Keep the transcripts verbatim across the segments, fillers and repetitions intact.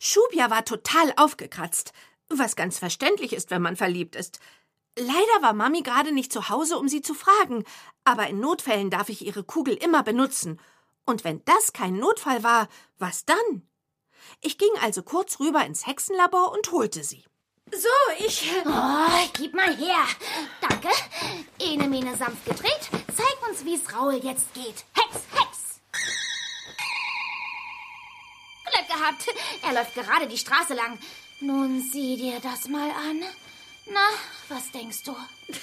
Schubia war total aufgekratzt, was ganz verständlich ist, wenn man verliebt ist. Leider war Mami gerade nicht zu Hause, um sie zu fragen, aber in Notfällen darf ich ihre Kugel immer benutzen. Und wenn das kein Notfall war, was dann? Ich ging also kurz rüber ins Hexenlabor und holte sie. So, ich... Oh, gib mal her. Danke. Ene, mene, sanft gedreht. Zeig uns, wie es Raul jetzt geht. Hex, Hex. Glück gehabt. Er läuft gerade die Straße lang. Nun sieh dir das mal an. Na, was denkst du?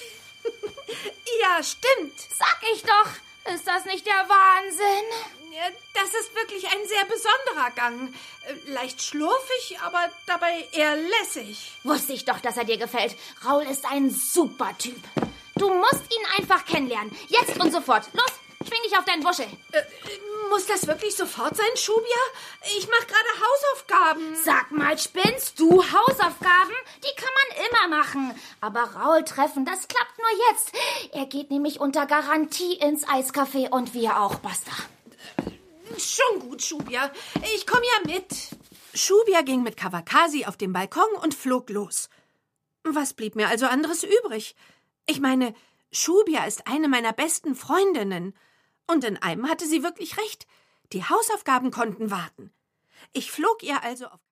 Ja, stimmt. Sag ich doch. Ist das nicht der Wahnsinn? Das ist wirklich ein sehr besonderer Gang. Leicht schlurfig, aber dabei eher lässig. Wusste ich doch, dass er dir gefällt. Raul ist ein super Typ. Du musst ihn einfach kennenlernen. Jetzt und sofort. Los, schwing dich auf deinen Buschel. Äh, muss das wirklich sofort sein, Schubia? Ich mache gerade Hausaufgaben. Sag mal, spinnst du? Hausaufgaben? Die kann man immer machen. Aber Raul treffen, das klappt nur jetzt. Er geht nämlich unter Garantie ins Eiscafé und wir auch, Basta. Schon gut, Schubia. Ich komme ja mit. Schubia ging mit Kawakasi auf den Balkon und flog los. Was blieb mir also anderes übrig? Ich meine, Schubia ist eine meiner besten Freundinnen. Und in einem hatte sie wirklich recht. Die Hausaufgaben konnten warten. Ich flog ihr also auf